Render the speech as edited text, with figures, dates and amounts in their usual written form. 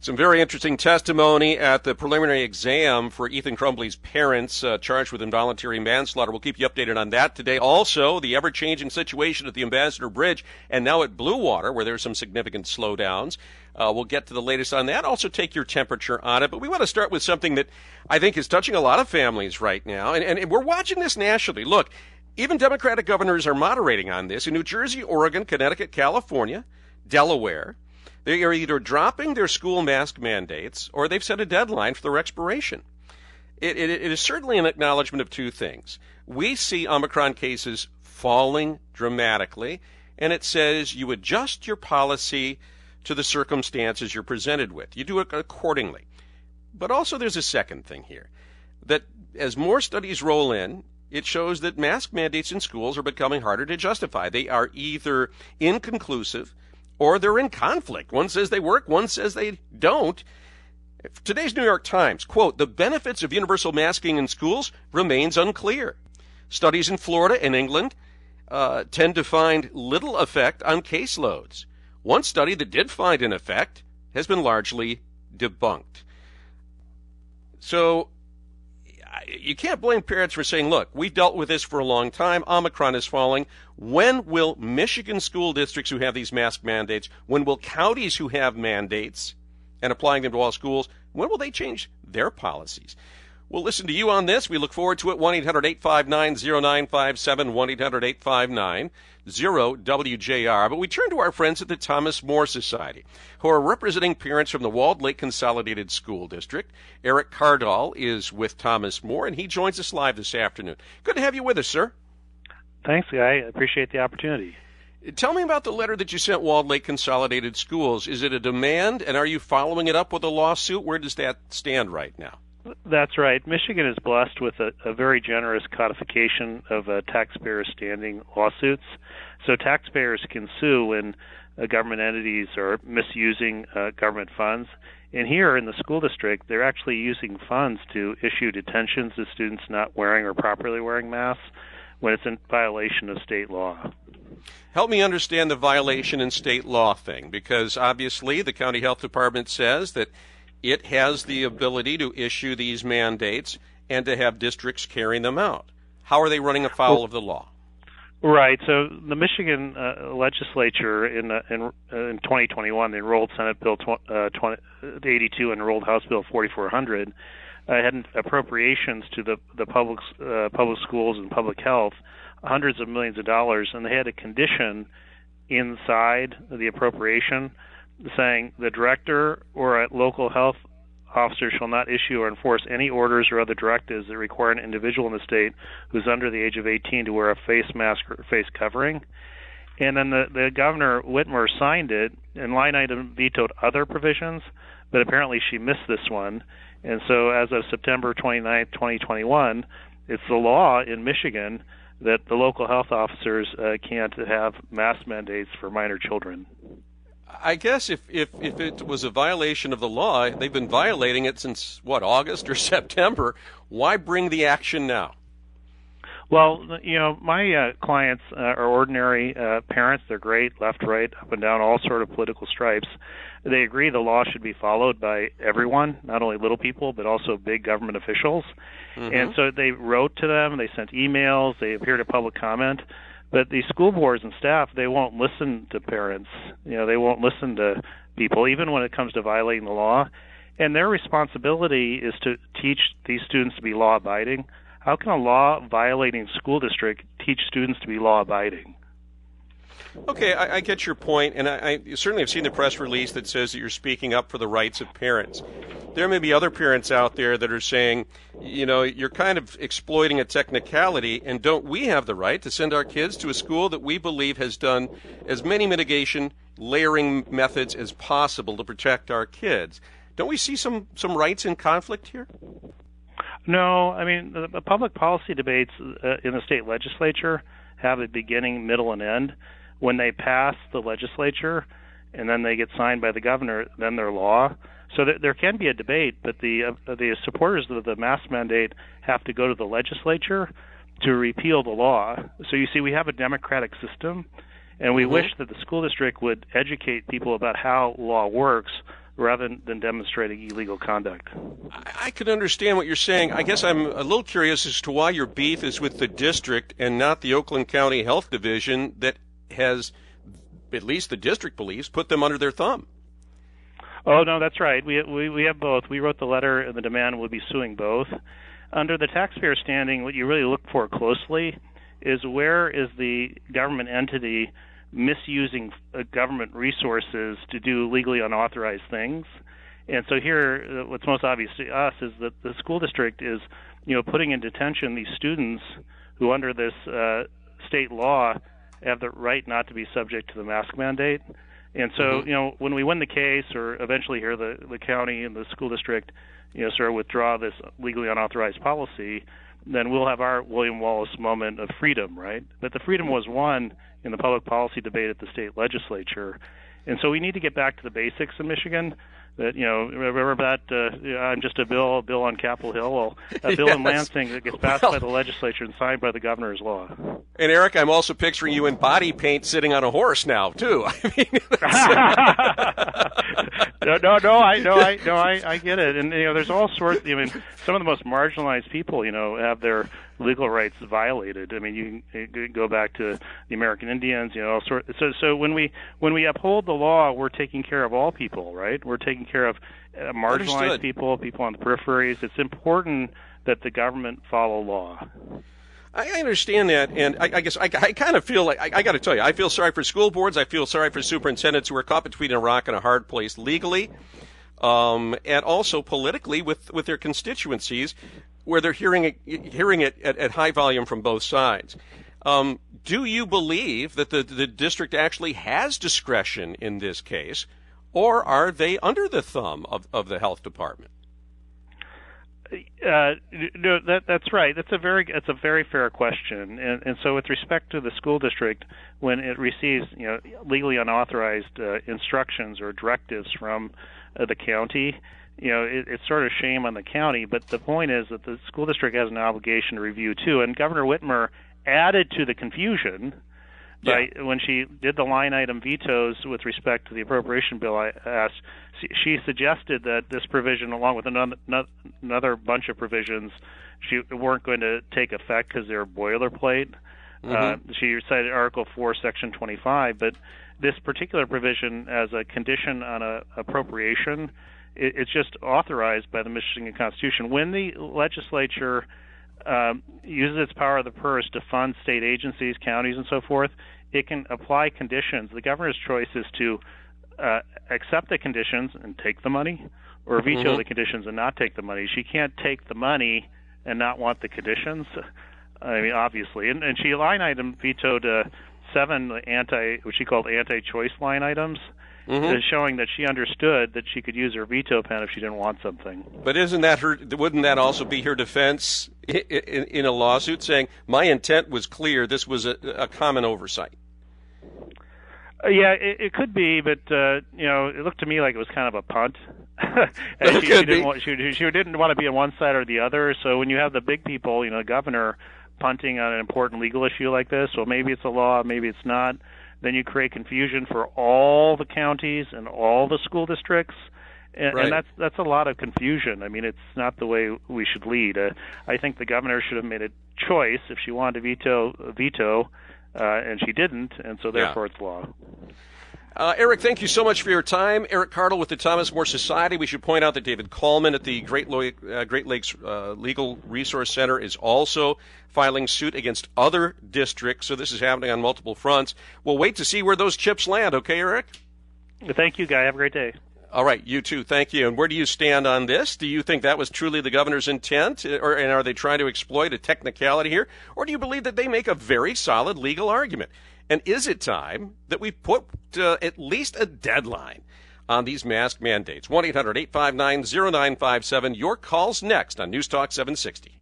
Some very interesting testimony at the preliminary exam for Ethan Crumbley's parents charged with involuntary manslaughter. We'll keep you updated on that today. Also, the ever-changing situation at the Ambassador Bridge and now at Blue Water, where there's some significant slowdowns. We'll get to the latest on that. Also take your temperature on it. But we want to start with something that I think is touching a lot of families right now. And we're watching this nationally. Look, even Democratic governors are moderating on this. In New Jersey, Oregon, Connecticut, California, Delaware, they are either dropping their school mask mandates or they've set a deadline for their expiration. It is certainly an acknowledgement of two things. We see Omicron cases falling dramatically, and it says you adjust your policy to the circumstances you're presented with. You do it accordingly. But also there's a second thing here, that as more studies roll in, it shows that mask mandates in schools are becoming harder to justify. They are either inconclusive or they're in conflict. One says they work, one says they don't. Today's New York Times, quote, "The benefits of universal masking in schools remains unclear. Studies in Florida and England tend to find little effect on caseloads. One study that did find an effect has been largely debunked." So you can't blame parents for saying, look, we've dealt with this for a long time. Omicron is falling. When will Michigan school districts who have these mask mandates, when will counties who have mandates and applying them to all schools, when will they change their policies? We'll listen to you on this. We look forward to it. 1-800-859-0957, 1-800-859-0WJR. But we turn to our friends at the Thomas More Society, who are representing parents from the Walled Lake Consolidated School District. Eric Cardall is with Thomas More, and he joins us live this afternoon. Good to have you with us, sir. Thanks, Guy. I appreciate the opportunity. Tell me about the letter that you sent Walled Lake Consolidated Schools. Is it a demand, and are you following it up with a lawsuit? Where does that stand right now? That's right. Michigan is blessed with a very generous codification of taxpayer standing lawsuits. So taxpayers can sue when government entities are misusing government funds. And here in the school district, they're actually using funds to issue detentions to students not wearing or properly wearing masks when it's in violation of state law. Help me understand the violation in state law thing, because obviously the county health department says that it has the ability to issue these mandates and to have districts carrying them out. How are they running afoul of the law? Right. So the Michigan legislature in 2021, the enrolled Senate Bill 82 and enrolled House Bill 4400, had appropriations to the public schools and public health, hundreds of millions of dollars, and they had a condition inside the appropriation saying the director or a local health officer shall not issue or enforce any orders or other directives that require an individual in the state who's under the age of 18 to wear a face mask or face covering. And then the governor, Whitmer, signed it, and line item vetoed other provisions, but apparently she missed this one. And so as of September 29th, 2021, it's the law in Michigan that the local health officers can't have mask mandates for minor children. I guess if it was a violation of the law, they've been violating it since, August or September. Why bring the action now? Well, my clients are ordinary parents. They're great, left, right, up and down, all sort of political stripes. They agree the law should be followed by everyone, not only little people, but also big government officials. Mm-hmm. And so they wrote to them, they sent emails, they appeared at public comment. But the school boards and staff, they won't listen to parents. They won't listen to people, even when it comes to violating the law. And their responsibility is to teach these students to be law-abiding. How can a law-violating school district teach students to be law-abiding? Okay, I get your point, and I certainly have seen the press release that says that you're speaking up for the rights of parents. There may be other parents out there that are saying, you're kind of exploiting a technicality, and don't we have the right to send our kids to a school that we believe has done as many mitigation layering methods as possible to protect our kids? Don't we see some rights in conflict here? No, I mean, the public policy debates in the state legislature have a beginning, middle, and end. When they pass the legislature and then they get signed by the governor, then they're law. So there can be a debate, but the supporters of the mask mandate have to go to the legislature to repeal the law. So you see, we have a democratic system, and we wish that the school district would educate people about how law works rather than demonstrating illegal conduct. I could understand what you're saying. I guess I'm a little curious as to why your beef is with the district and not the Oakland County Health Division that has, at least the district believes, put them under their thumb. Oh, no, that's right. We have both. We wrote the letter, and the demand would be suing both. Under the taxpayer standing, what you really look for closely is where is the government entity misusing government resources to do legally unauthorized things. And so here, what's most obvious to us is that the school district is, putting in detention these students who, under this state law, have the right not to be subject to the mask mandate. And so, when we win the case, or eventually here the county and the school district, sort of withdraw this legally unauthorized policy, then we'll have our William Wallace moment of freedom, right? But the freedom was won in the public policy debate at the state legislature. And so we need to get back to the basics in Michigan. That, remember that I'm just a bill on Capitol Hill. Well, a bill in Lansing that gets passed by the legislature and signed by the governor's law. And Eric, I'm also picturing you in body paint sitting on a horse now too. I mean, I get it. And there's all sorts. Some of the most marginalized people, have their legal rights violated. I mean, you can go back to the American Indians, all sorts. So when we uphold the law, we're taking care of all people, right? We're taking care of marginalized people on the peripheries. It's important that the government follow law. I understand that, and I guess I kind of feel like, I got to tell you, I feel sorry for school boards. I feel sorry for superintendents who are caught between a rock and a hard place legally, and also politically with their constituencies, where they're hearing it at high volume from both sides. Do you believe that the district actually has discretion in this case, or are they under the thumb of the health department? No, that's right. That's a very fair question. And so, with respect to the school district, when it receives legally unauthorized instructions or directives from the county, it's sort of shame on the county. But the point is that the school district has an obligation to review too. And Governor Whitmer added to the confusion by when she did the line item vetoes with respect to the appropriation bill. I asked. She suggested that this provision, along with another bunch of provisions, weren't going to take effect because they're boilerplate. She cited Article 4, Section 25, but this particular provision as a condition on a appropriation, it's just authorized by the Michigan Constitution. When the legislature uses its power of the purse to fund state agencies, counties, and so forth, it can apply conditions. The governor's choice is to accept the conditions and take the money, or veto the conditions and not take the money. She can't take the money and not want the conditions. I mean, obviously. And she line item vetoed 7 what she called anti-choice line items, showing that she understood that she could use her veto pen if she didn't want something. But wouldn't that also be her defense in a lawsuit, saying, my intent was clear, this was a common oversight? Yeah, it could be, but it looked to me like it was kind of a punt. And she didn't want to be on one side or the other. So when you have the big people, the governor punting on an important legal issue like this, well, maybe it's a law, maybe it's not. Then you create confusion for all the counties and all the school districts, and that's a lot of confusion. I mean, it's not the way we should lead. I think the governor should have made a choice if she wanted to veto. And she didn't, and so therefore it's law. Eric, thank you so much for your time. Eric Cardle with the Thomas More Society. We should point out that David Coleman at the Great Lakes Legal Resource Center is also filing suit against other districts, so this is happening on multiple fronts. We'll wait to see where those chips land, okay, Eric? Thank you, Guy. Have a great day. All right, you too. Thank you. And where do you stand on this? Do you think that was truly the governor's intent, and are they trying to exploit a technicality here? Or do you believe that they make a very solid legal argument? And is it time that we put at least a deadline on these mask mandates? 1-800-859-0957. Your call's next on News Talk 760.